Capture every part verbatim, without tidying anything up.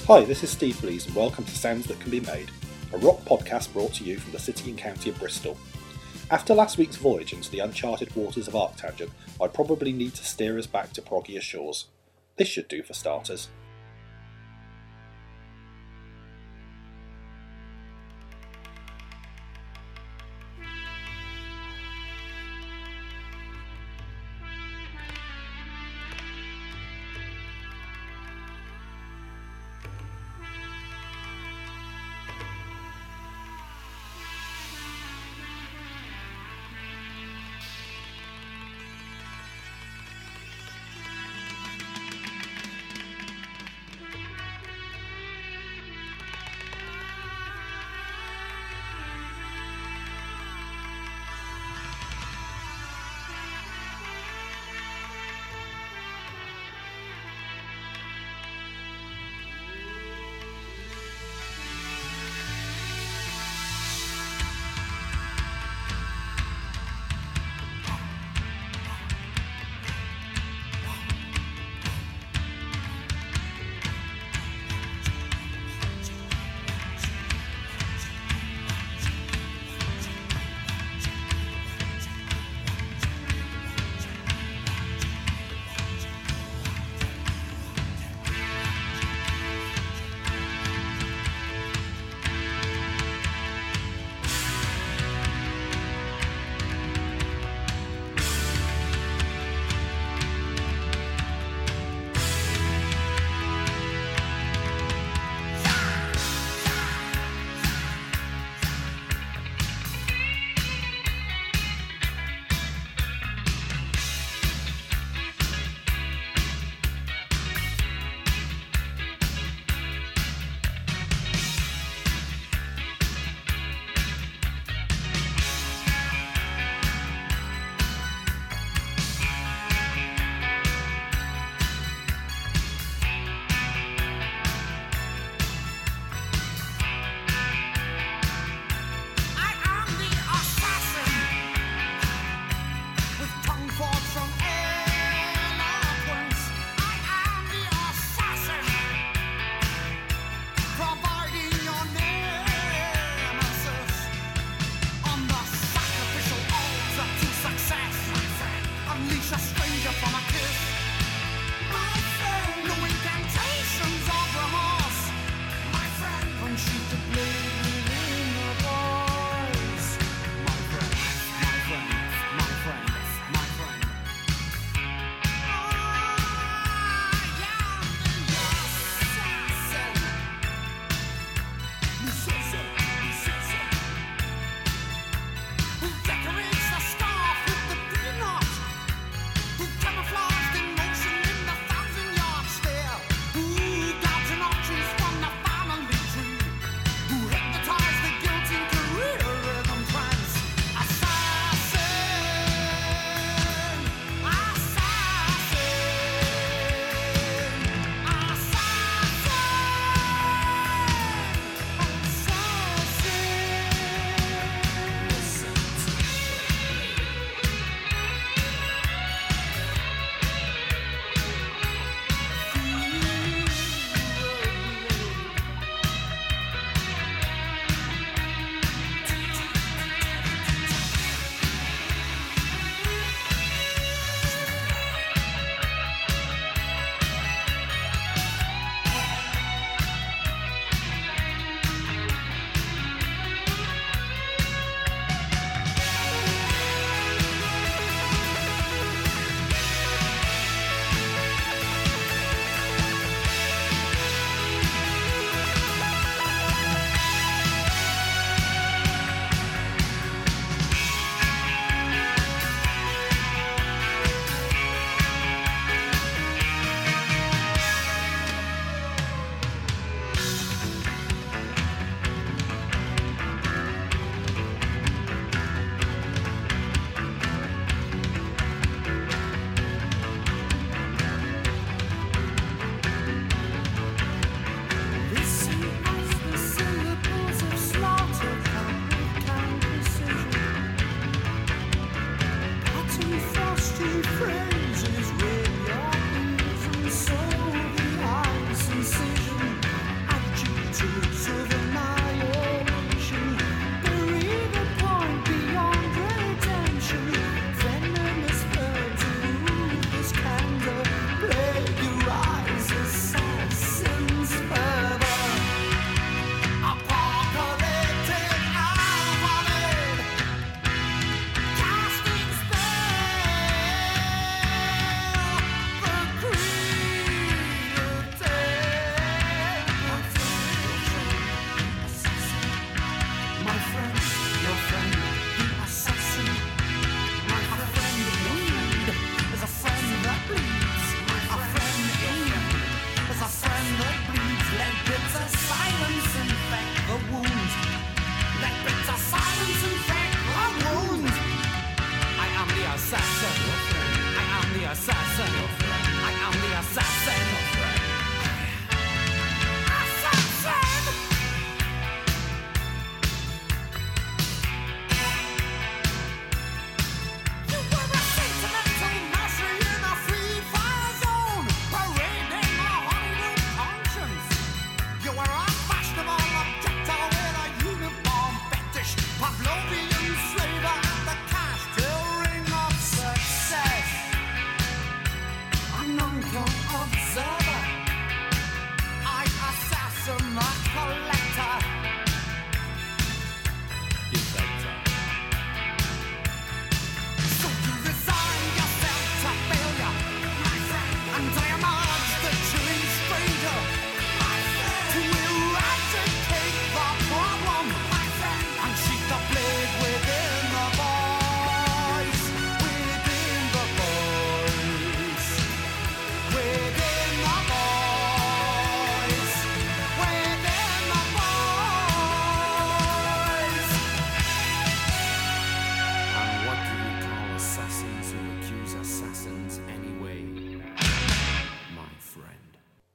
Hi, this is Steve Blees and welcome to Sounds That Can Be Made, a rock podcast brought to you from the city and county of Bristol. After last week's voyage into the uncharted waters of Arctangent, I probably need to steer us back to proggier shores. This should do for starters.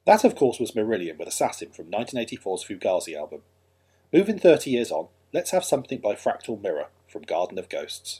That, of course, was Marillion with Assassin from nineteen eighty-four's Fugazi album. Moving thirty years on, let's have something by Fractal Mirror from Garden of Ghosts.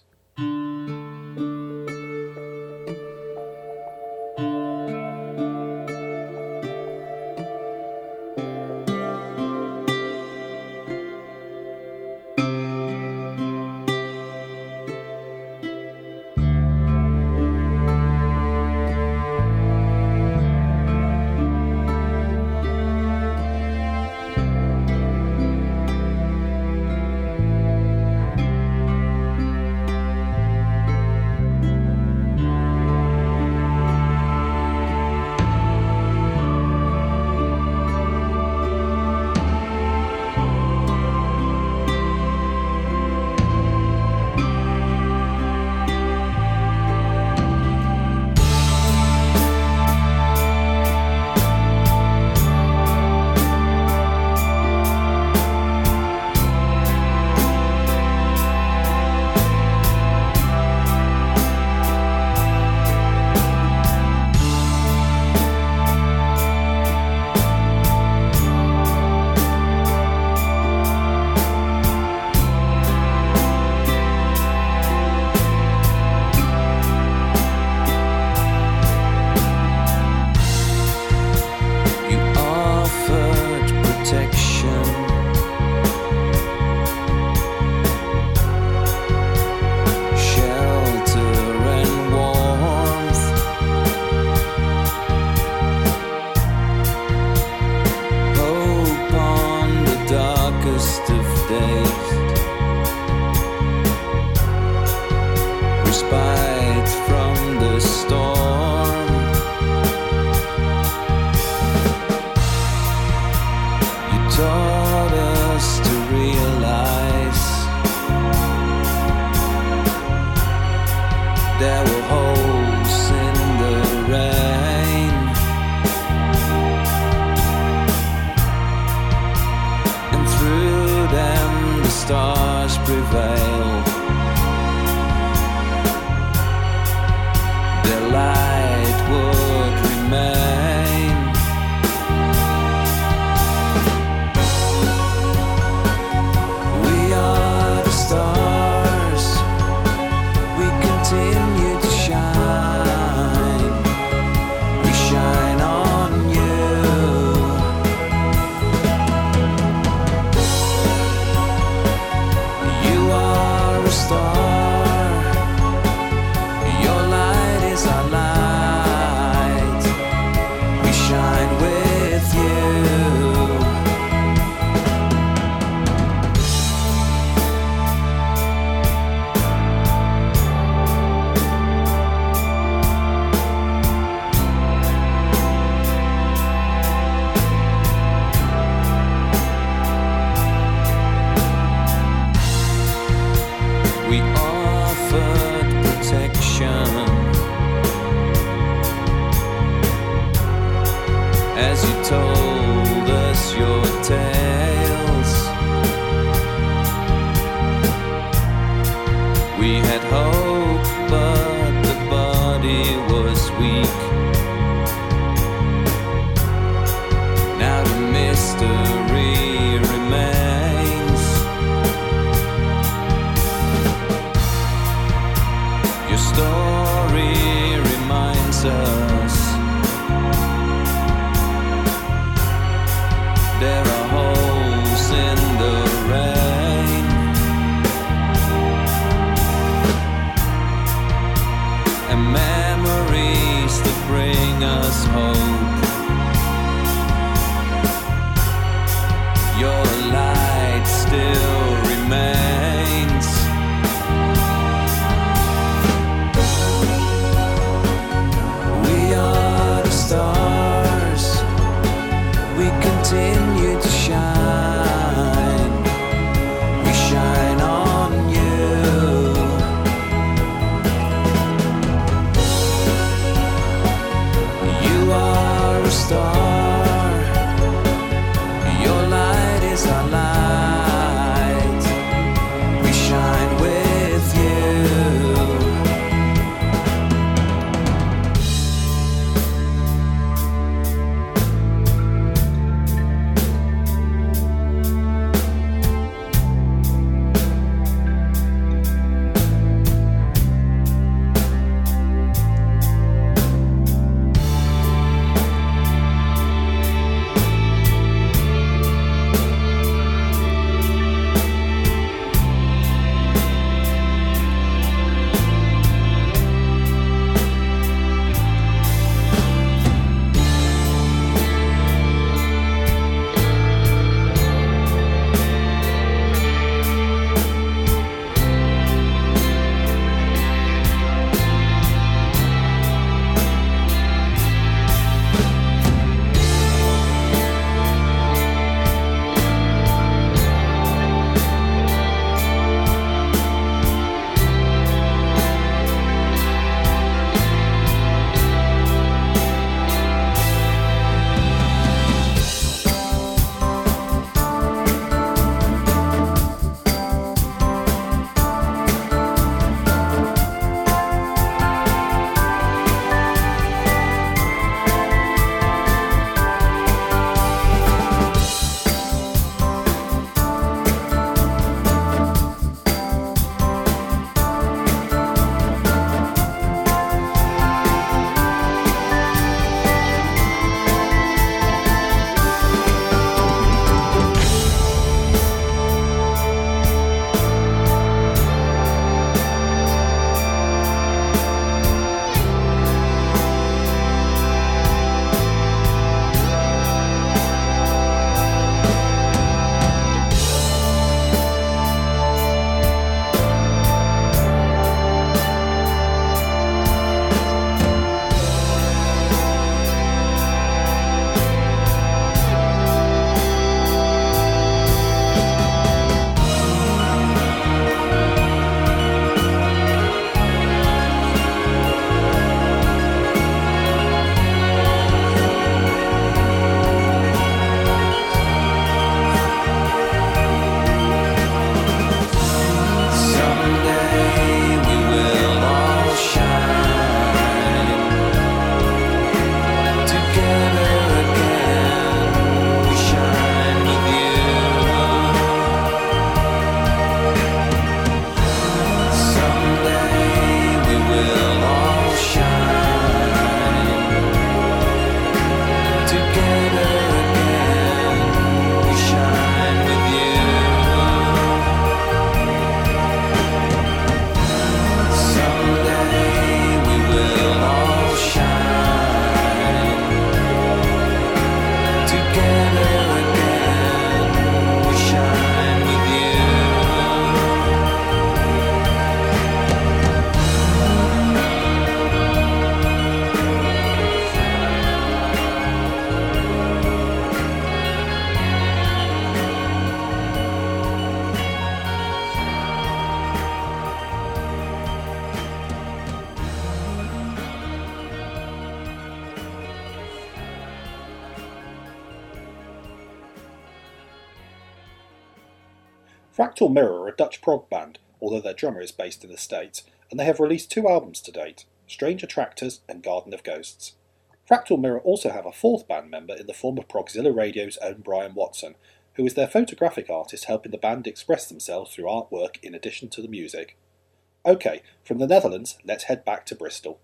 Fractal Mirror are a Dutch prog band, although their drummer is based in the States, and they have released two albums to date, Strange Attractors and Garden of Ghosts. Fractal Mirror also have a fourth band member in the form of Progzilla Radio's own Brian Watson, who is their photographic artist helping the band express themselves through artwork in addition to the music. OK, from the Netherlands, let's head back to Bristol.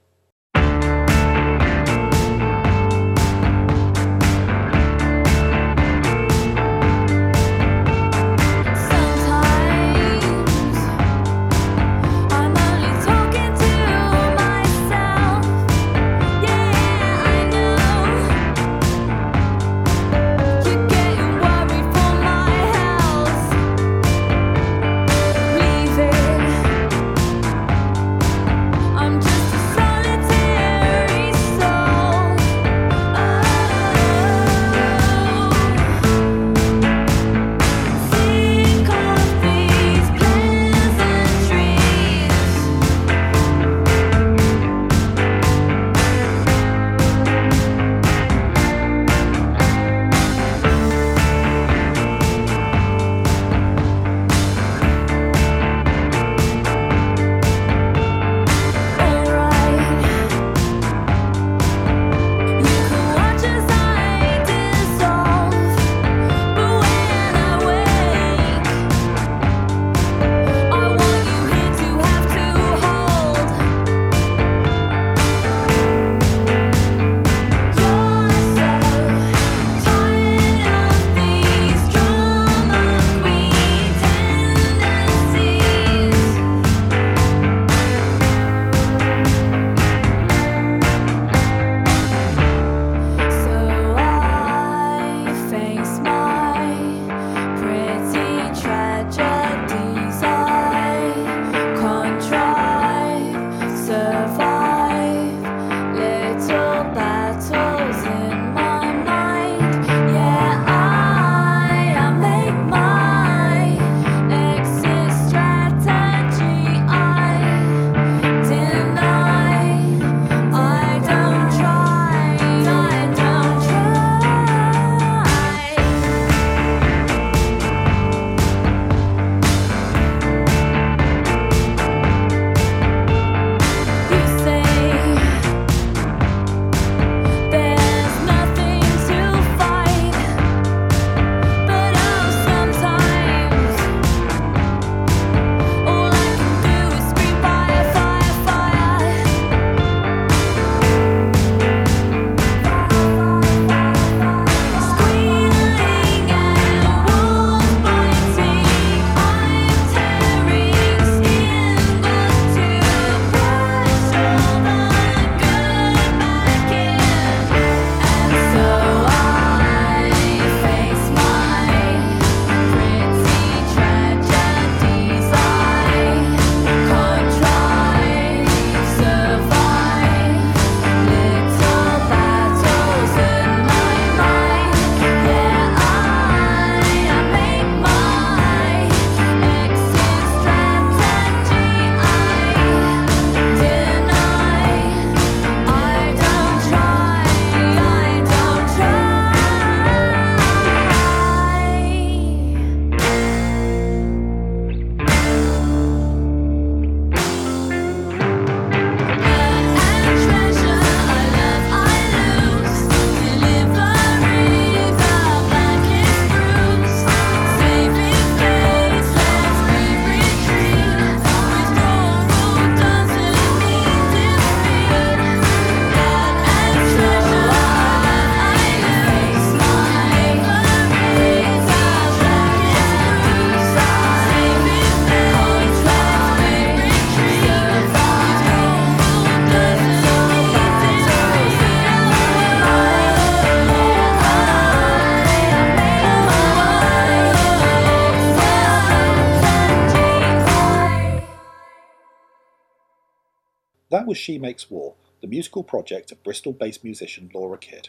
That was She Makes War, the musical project of Bristol-based musician Laura Kidd.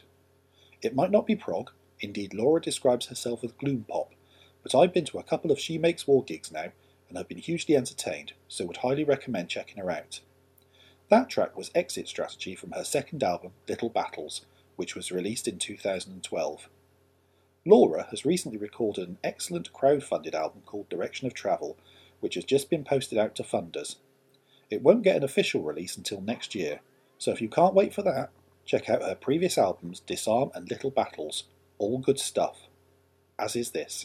It might not be prog, indeed Laura describes herself as gloom pop, but I've been to a couple of She Makes War gigs now and have been hugely entertained, so would highly recommend checking her out. That track was Exit Strategy from her second album, Little Battles, which was released in two thousand twelve. Laura has recently recorded an excellent crowd-funded album called Direction of Travel, which has just been posted out to funders. It won't get an official release until next year, so if you can't wait for that, check out her previous albums Disarm and Little Battles, all good stuff, as is this.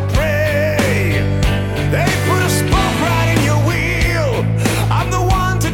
They put a spoke right in your wheel. I'm the one to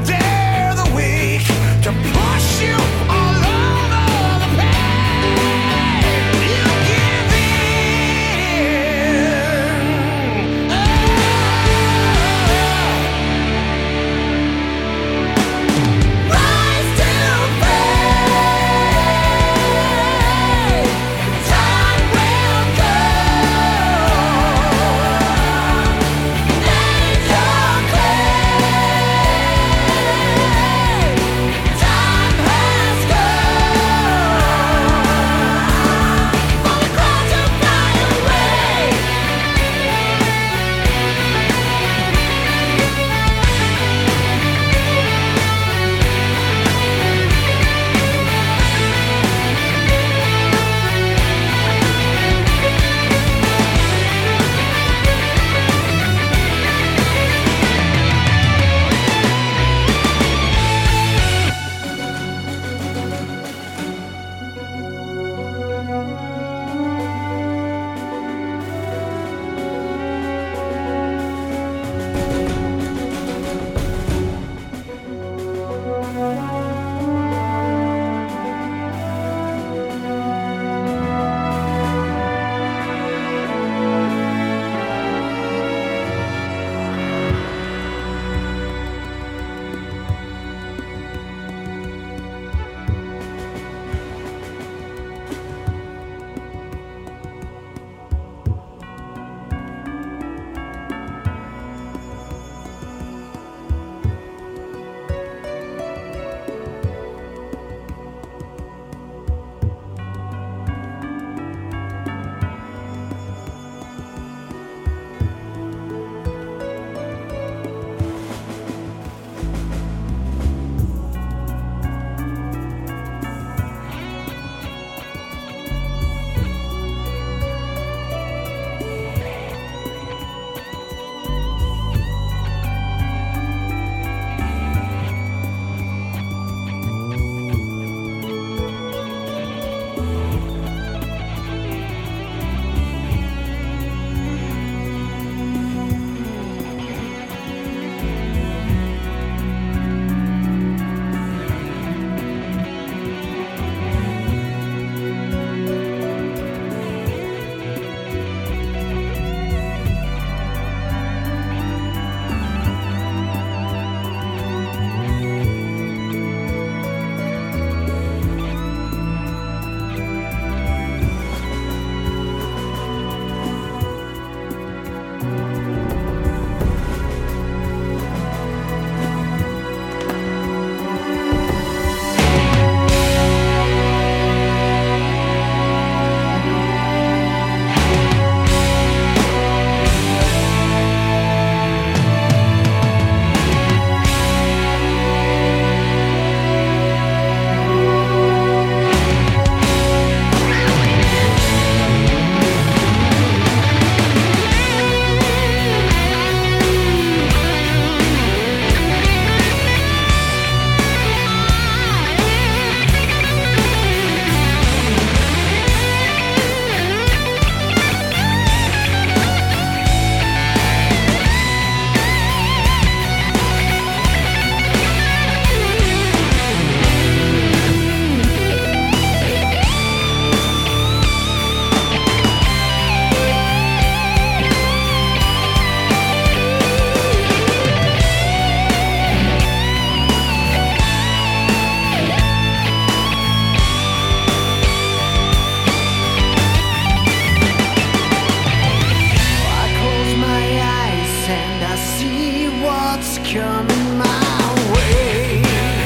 see what's coming my way.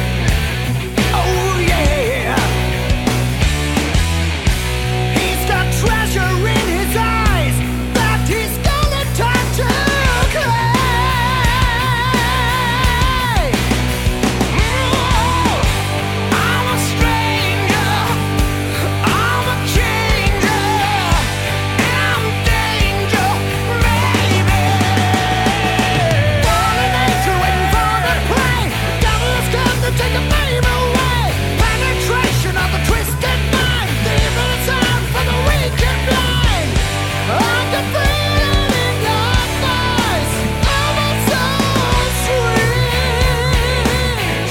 Oh yeah, he's got treasure in his eyes that he's gonna turn to clay. Oh, I'm a stranger, I'm a changer, and I'm danger, baby. Fallen angel waiting for the prey. Devil's come to take a baby away. Penetration of the twisted mind. The evil is out for the weak and blind. I can feel it in your voice. Oh, it's so sweet.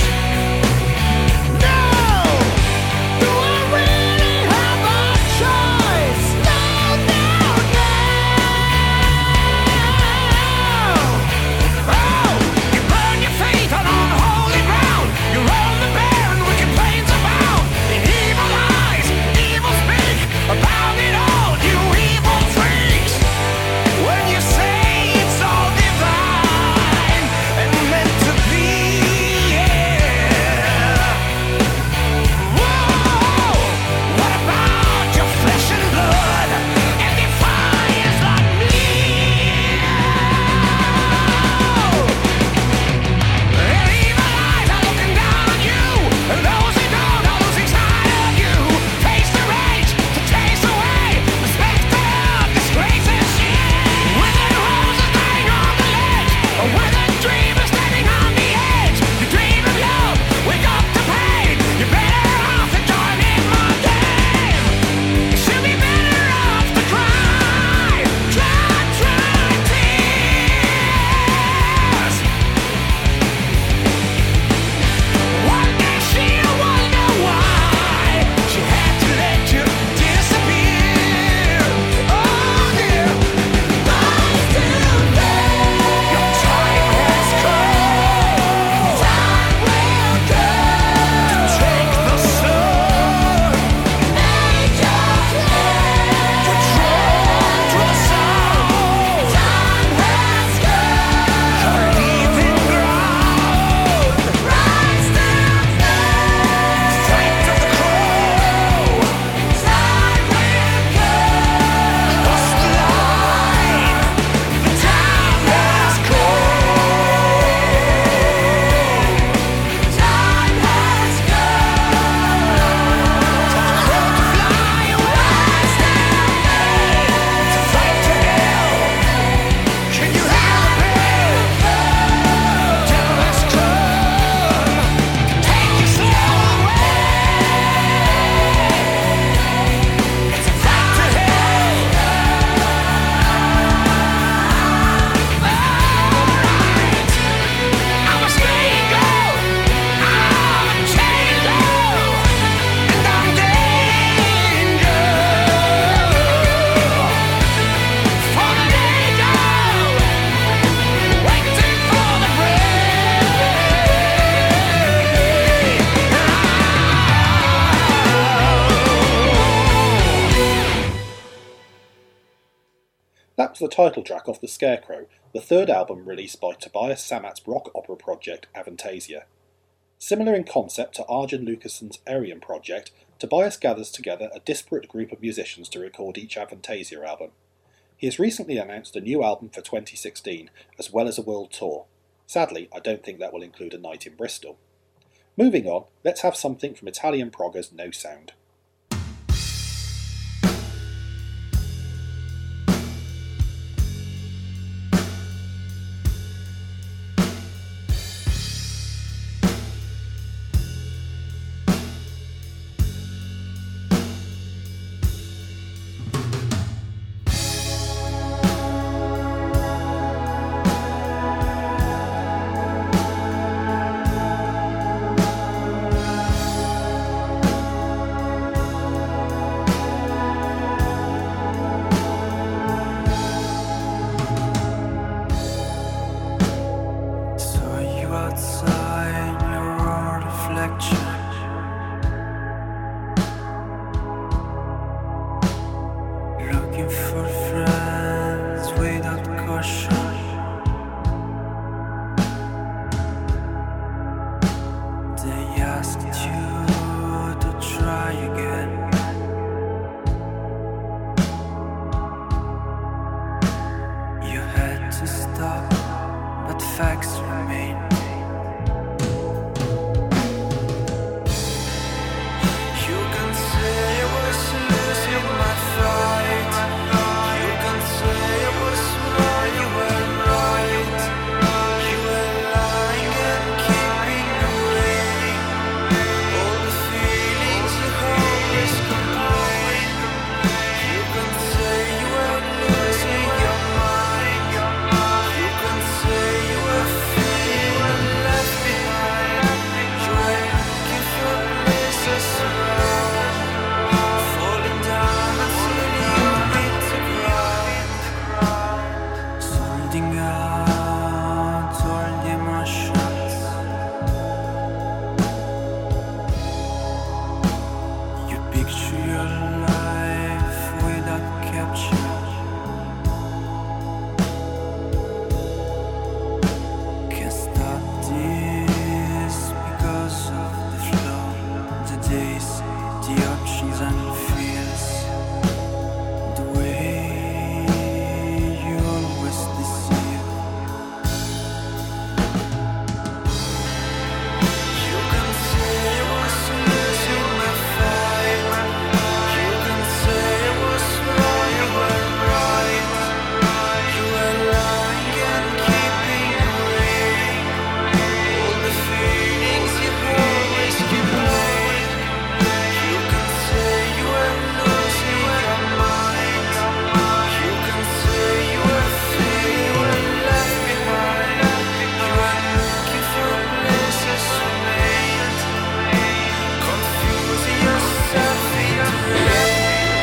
No, do I really have a choice? No, no, no. Oh, you burn your faith on unholy ground. You roam the barren, wicked plains abound. In evil eyes, evil speak about it all, you evil freaks. When you say it's all divine and meant to be, yeah. Whoa, what about your flesh and blood and defiance like me? And evil eyes are looking down on you, and those who don't are losing sight of you. Face the rage to chase away the specter of disgrace and shame. Withered roses dying on the ledge, a withered dream is standing on the edge. You dream of love, wake up to pain. You're better off to join in my game. You should be better off to cry, try, try tears. One day she'll wonder why she had to let you disappear. Oh dear, I'm still there. Your time has come. Time will come to take the sun. Make your plan. You're drawn to the sound. Time has come. You're leaving ground. Rise to the strength of the crow. Time will come. Cross the line. The time has come. Time has come. To fly away. To fight to hell. Can you hear the bell? Devil has come. Take your soul away. It's a fight to hell. Alright, I'm a stranger, I'm a changer, and I'm danger. Fallen angel, waiting for the That was the title track off The Scarecrow, the third album released by Tobias Sammet's rock opera project Avantasia. Similar in concept to Arjen Lucason's Arion project, Tobias gathers together a disparate group of musicians to record each Avantasia album. He has recently announced a new album for twenty sixteen, as well as a world tour. Sadly, I don't think that will include a night in Bristol. Moving on, let's have something from Italian proggers No Sound. that facts remain. You can say I was losing my fight. You can say I was right, you were right. You were lying and keeping away all the feelings you always complain. You can say you were losing your mind. You can say you were feeling left behind. You were looking for places around, falling down until you hit the ground. Solding out all the emotions. You picture your life without capture. Can't stop this because of the flow, the days, the options and fears, the way you always deceive. You can say I was losing my fight. You can say I was wrong, you were right. You were lying and keeping away all the feelings you always complain. You can say you were losing your mind. You can say you were feeling left behind. You were looking for places to made, confusing yourself into rain.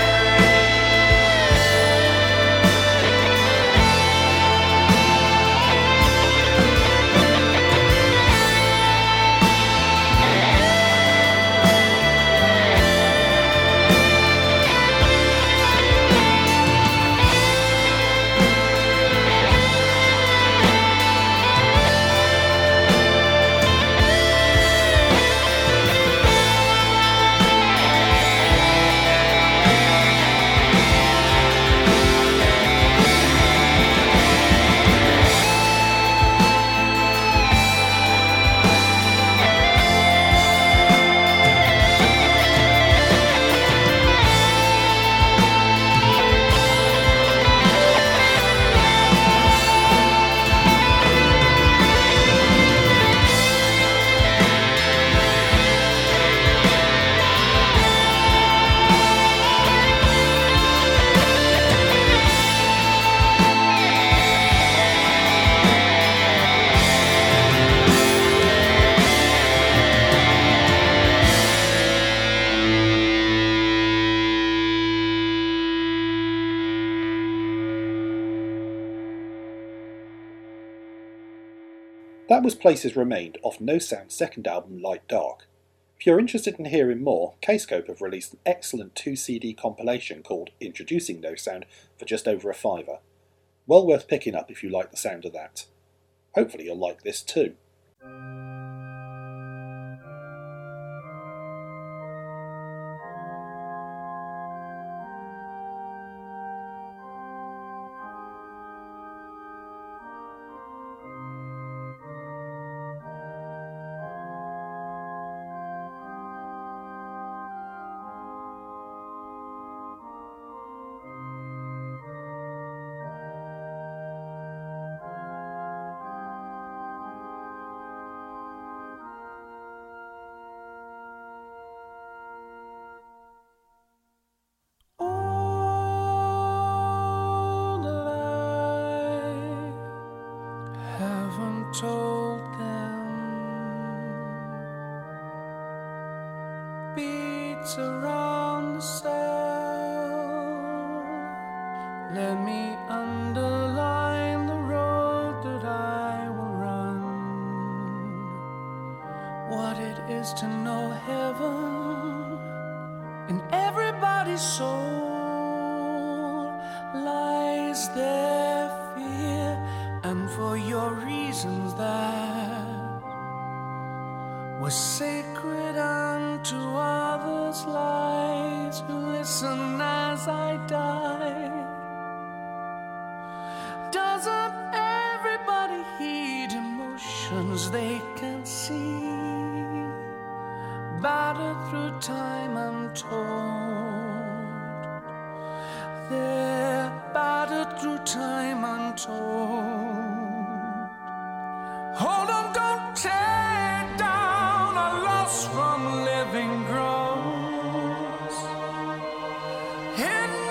That was Places Remained off No Sound's second album, Light Dark. If you're interested in hearing more, Kscope have released an excellent two C D compilation called Introducing No Sound for just over a fiver. Well worth picking up if you like the sound of that. Hopefully you'll like this too. All that I haven't told them beats around the cell. Let me underline the road that I will run. What it is to know heaven in everybody's soul. Lies there fear, and for your reasons that were sacred unto others' lives, who listen as I die. Doesn't everybody heed emotions they can see, battered through time untold. They're battered through time untold. Hold on, don't tear down a loss from living grows. Hidden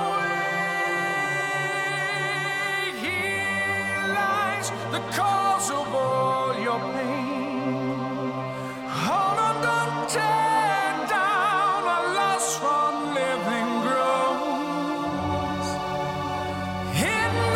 away, here lies the cause of all your pain. Hold on, don't tear down a loss from living grows. Hidden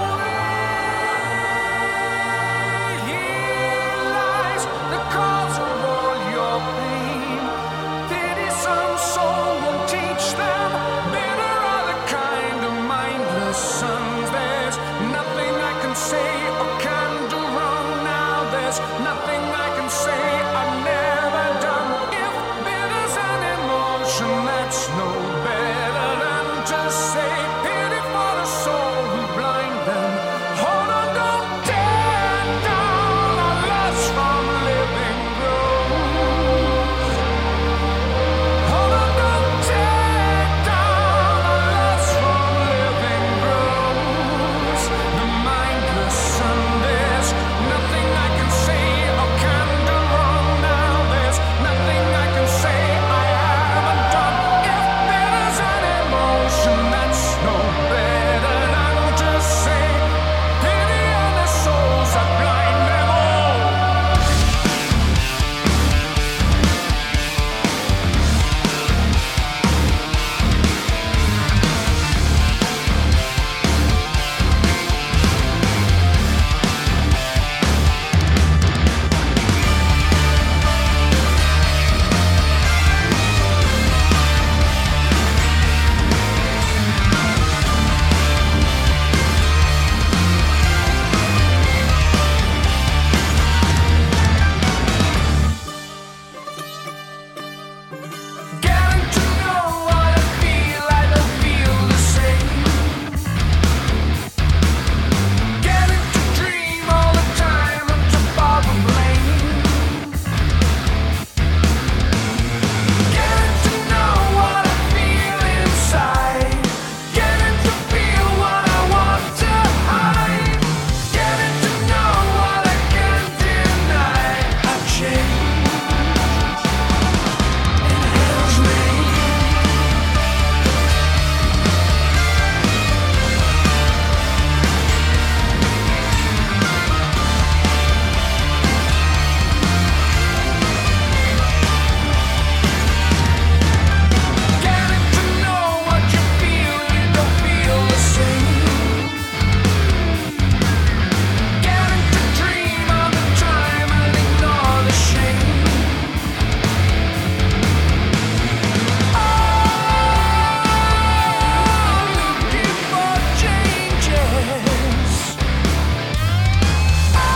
the cause of all your pain. Pity some soul will teach them. Bitter are the kind of mindless sons. There's nothing I can say or can do wrong now. There's nothing I can say I've never done. If bitter's an emotion, that's no better than to say pity for the soul who blind them. Hold on, don't tear down a loss from living grows. Hold on, don't tear down a loss from living grows. The mindless sun, there's nothing I can say or can do wrong now. There's nothing I can say I haven't done. If bitter's an emotion, that's no better than to say pity on the souls that blind them all. Getting to know what I feel, I don't feel the same. Getting to dream all the time and to bother blame. Getting to know what I feel inside. Getting to feel what I want to hide. Getting to know what I can't deny. I've changed in hell's name. Getting to know what you feel, you don't feel the same. Getting to dream all the time and ignore the shame. Oh, looking for changes. Oh,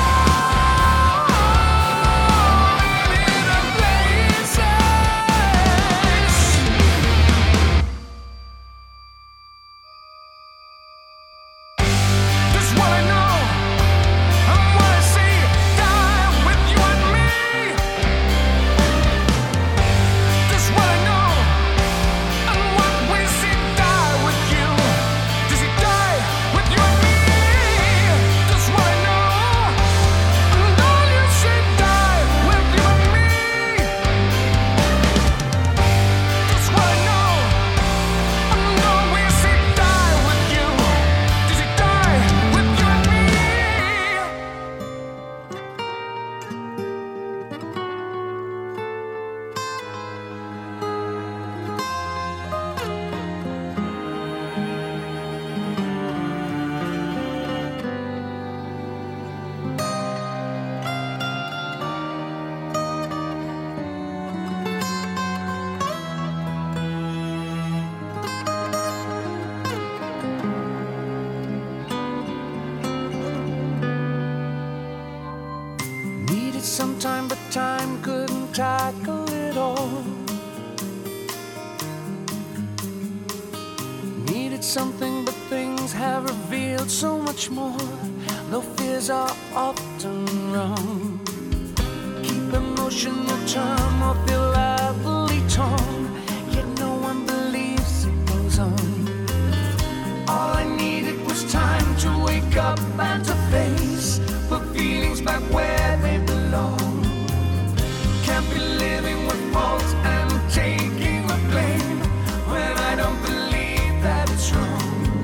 bitter places. Just what I know and what I see, die with you and me. Just what I know and what we see, die with you. Does he die with you and me? Just what I know and all you see, die with you and me. Just what I know and all we see, die with you. Does he die with you and me? Needed some time, but time couldn't tackle it all. Needed something, but things have revealed so much more. No fears are often wrong. Keep emotional charm or feel heavily torn. Yet no one believes it goes on. All I needed was time to wake up and to face. Put feelings back where they belong. Can't be living with fault and taking the blame when I don't believe that it's wrong.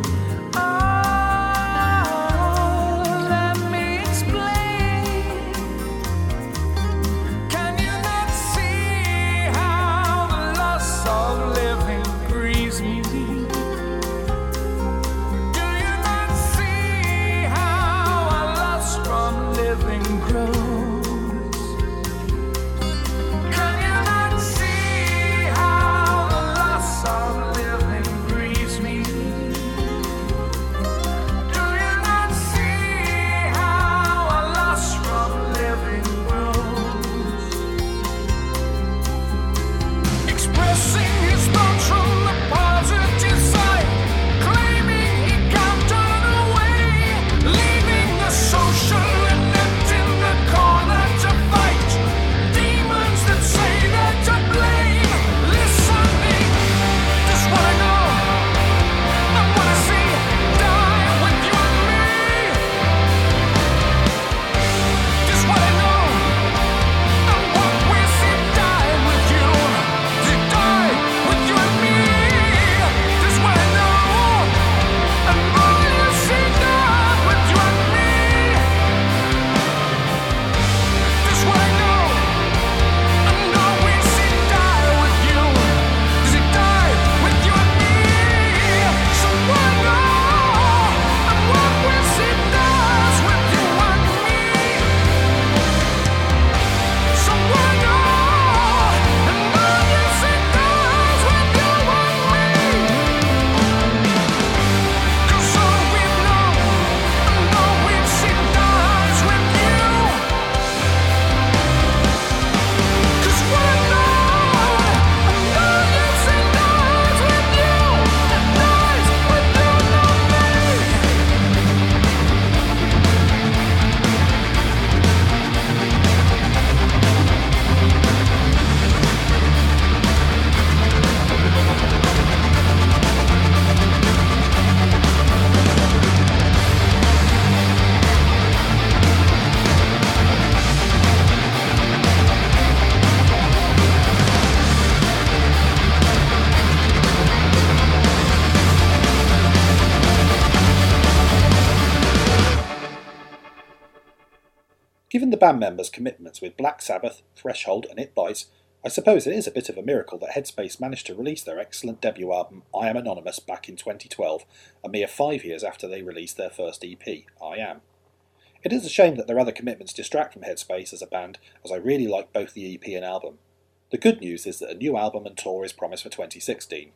Given the band members' commitments with Black Sabbath, Threshold and It Bites, I suppose it is a bit of a miracle that Headspace managed to release their excellent debut album I Am Anonymous back in twenty twelve, a mere five years after they released their first E P, I Am. It is a shame that their other commitments distract from Headspace as a band, as I really like both the E P and album. The good news is that a new album and tour is promised for twenty sixteen.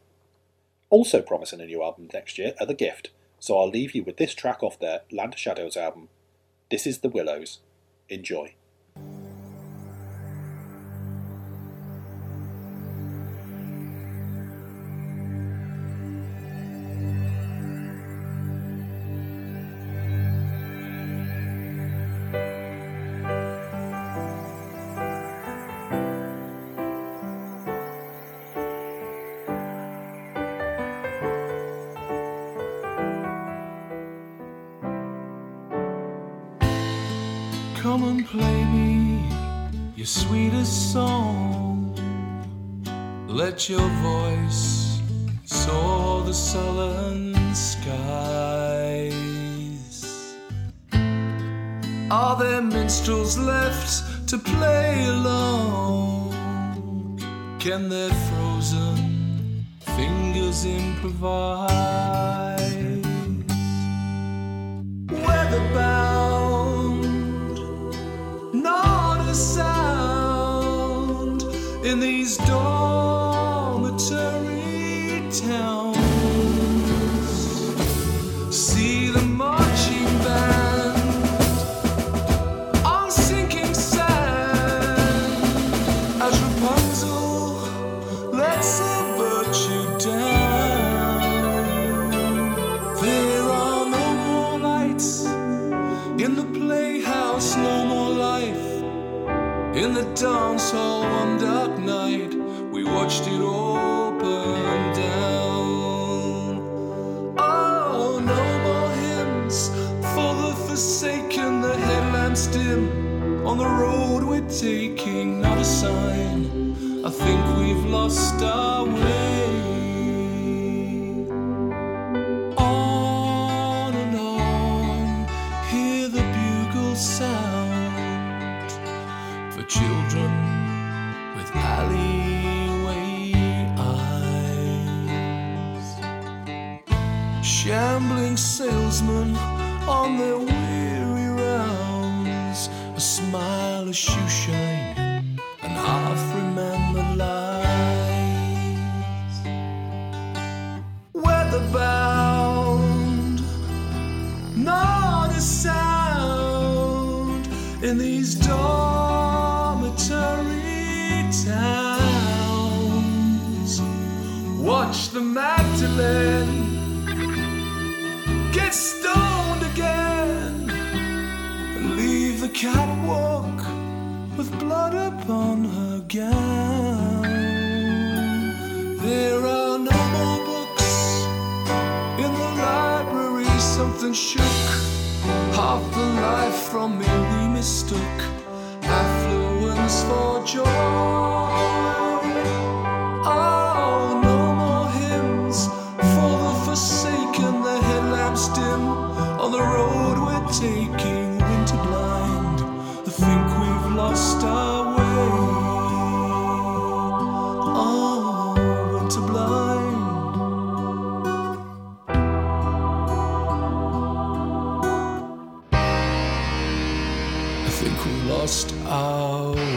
Also promising a new album next year are The Gift, so I'll leave you with this track off their Land of Shadows album. This is The Willows. Enjoy. Come and play me your sweetest song. Let your voice soar the sullen skies. Are there minstrels left to play along? Can their frozen fingers improvise? Weatherbound, not a sound in these dormitory towns. See the marching band on sinking sand as Rapunzel lets the virtue down. There are no more lights in was no more life. In the dance hall one dark night, we watched it all burn down. Oh, no more hymns for the forsaken, the headlamps dim. On the road we're taking, not a sign. I think we've lost our way. On and on, hear the bugle sound for children with alleyway eyes. Shambling salesmen on their weary rounds, a smile, a shoe shine, and half remembered lies. Weatherbound, not a sound in these dormitory towns. Watch the Magdalene get stoned again and leave the catwalk with blood upon her gown. There are no more books in the library. Something shook half the life from me. We mistook affluence for joy. Oh, no more hymns for the forsaken, the headlamps dim. On the road we're taking, winter blind, I think we've lost our way. Oh, winter blind. I think we've lost our way.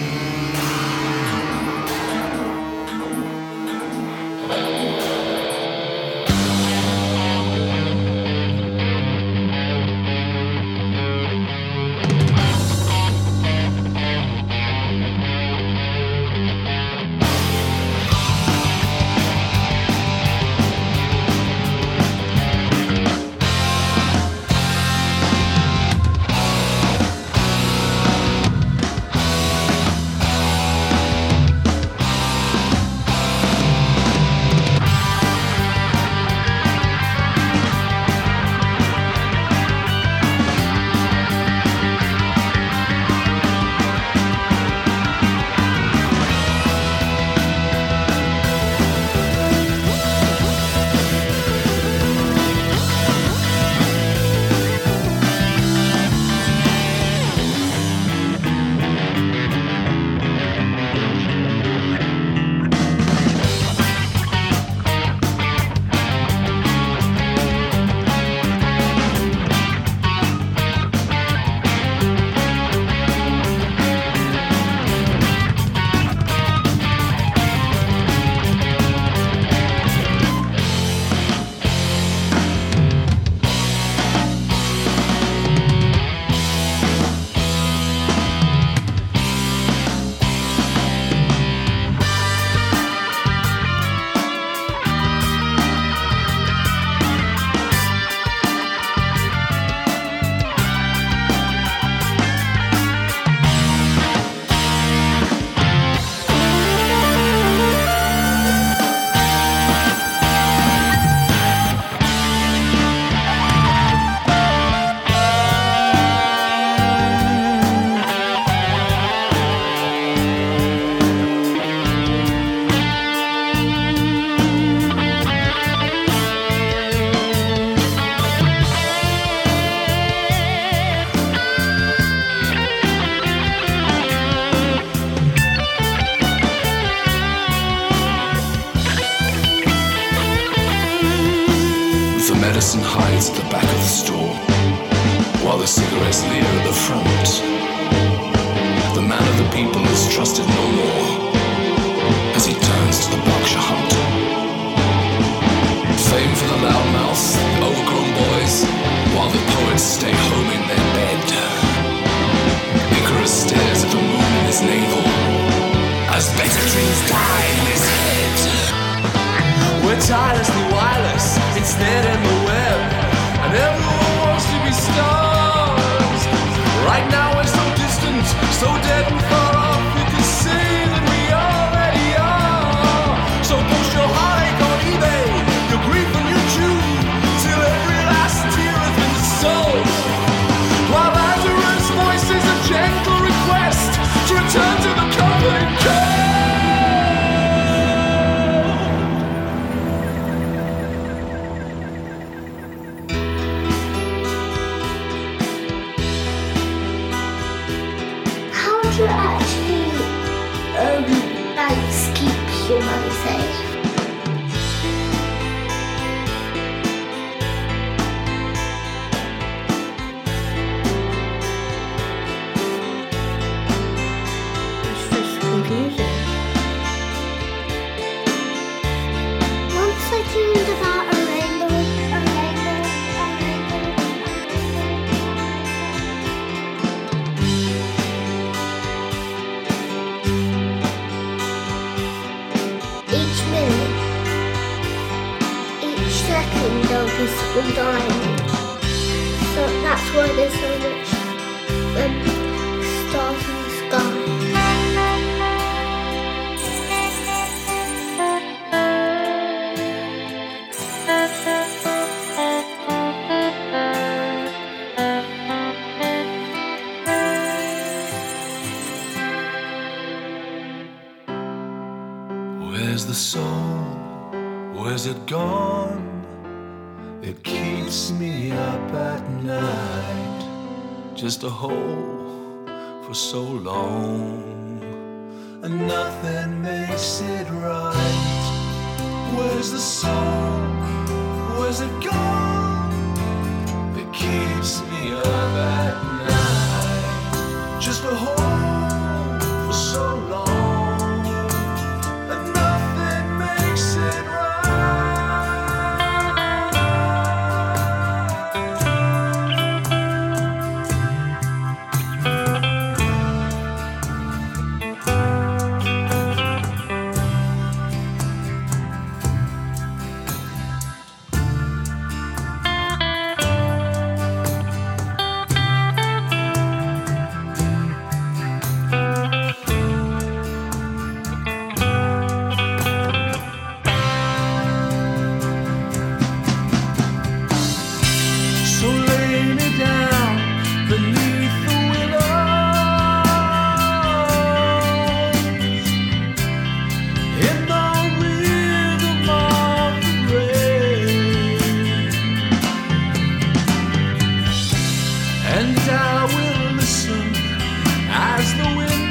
medicine hides at the back of the store, while the cigarettes leer at the front. The man of the people is trusted no more as he turns to the Berkshire hunt. Fame for the loudmouth, the overgrown boys, while the poets stay home in their bed. Icarus stares at the moon in his navel as better dreams die in his head. We're tirelessly wireless, ensnared in the web, and everyone wants to be stars. Right now so dead and far off, you can see that we already are. So post your heartache on eBay, your grief and your June, till every last tear has been sold. While Lazarus voices a gentle request to return to the comforting cold. How do you actually um like keep your money safe? It's just confusing. Once I dreamed about a rainbow, a rainbow, a rainbow, each minute, each second there'll be someone dying. So that's why there's so much um, stars in the sky. Where's the soul? Where's it gone? It keeps me up at night. Just a hole for so long, and nothing makes it right. Where's the soul? Where's it gone? It keeps me up at night. Just a hole for so long, and nothing makes it right. So lay me down beneath the willows, in the rhythm of the rain, and I will listen as the wind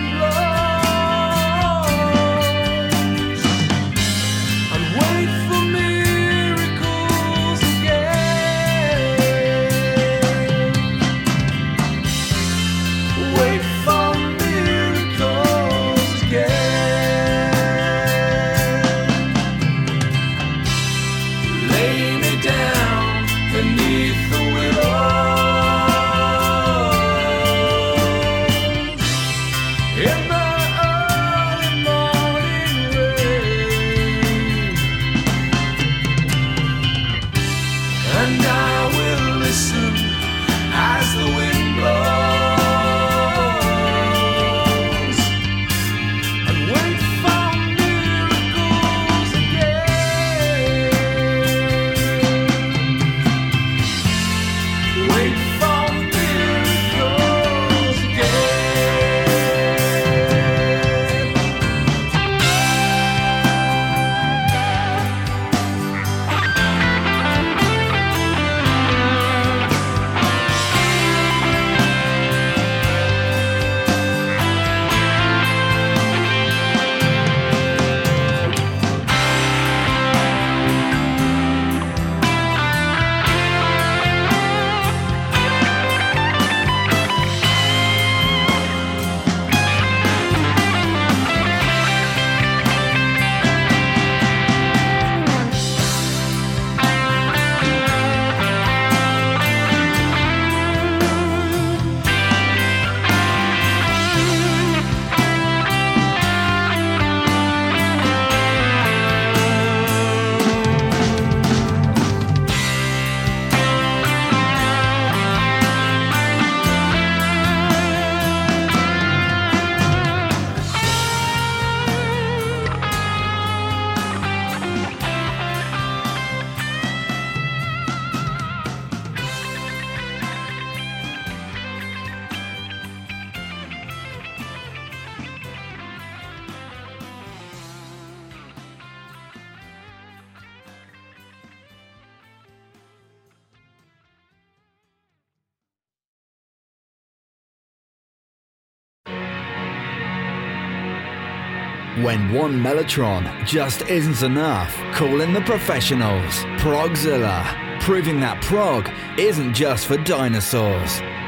blows, and wait for miracles again. Wait for miracles again. Lay me down beneath the willows, in the early morning rain, and I will listen as the wind blows. When one Mellotron just isn't enough, call in the professionals. Progzilla, proving that prog isn't just for dinosaurs.